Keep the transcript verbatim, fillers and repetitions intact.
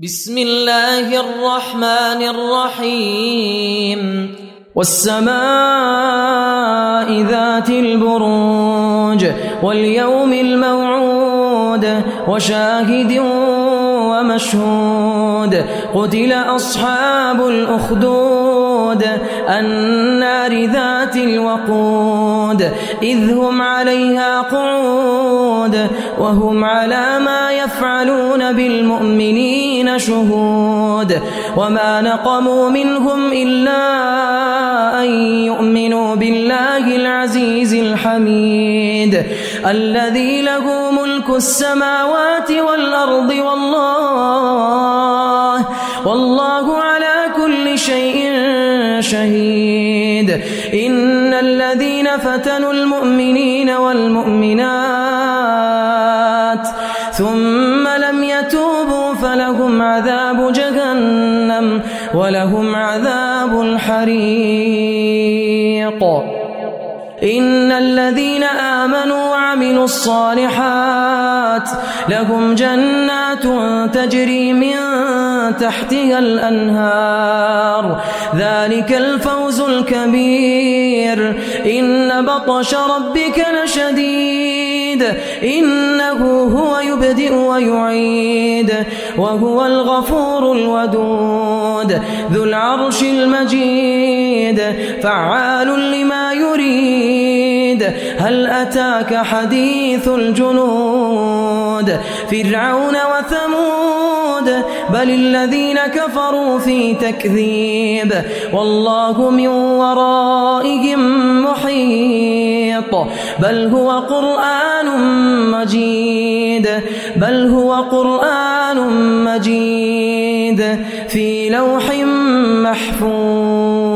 بسم الله الرحمن الرحيم والسماء ذات البروج واليوم الموعود وشاهد ومشهود قتل أصحاب الأخدود النار ذات الوقود إذ هم عليها قعود وهم على ما يفعلون بالمؤمنين شهود وما نقموا منهم إلا أن يؤمنوا بالله العزيز الحميد الذي له ملك السماوات والأرض والله والله على كل شيء شهيد إن الذين فتنوا المؤمنين والمؤمنات ثم لم يتوبوا فلهم عذاب جهنم ولهم عذاب الحريق إن الذين آمنوا وعملوا الصالحات لهم جنات تجري من تحتها الأنهار ذلك الفوز الكبير إن بطش ربك لشديد إنه هو يبدئ ويعيد وهو الغفور الودود ذو العرش المجيد فعال لما يريد هل أتاك حديث الجنود فرعون وثمود بل الذين كفروا في تكذيب والله من ورائهم محيط بل هو قرآن مجيد بل هو قرآن مجيد في لوح محفوظ.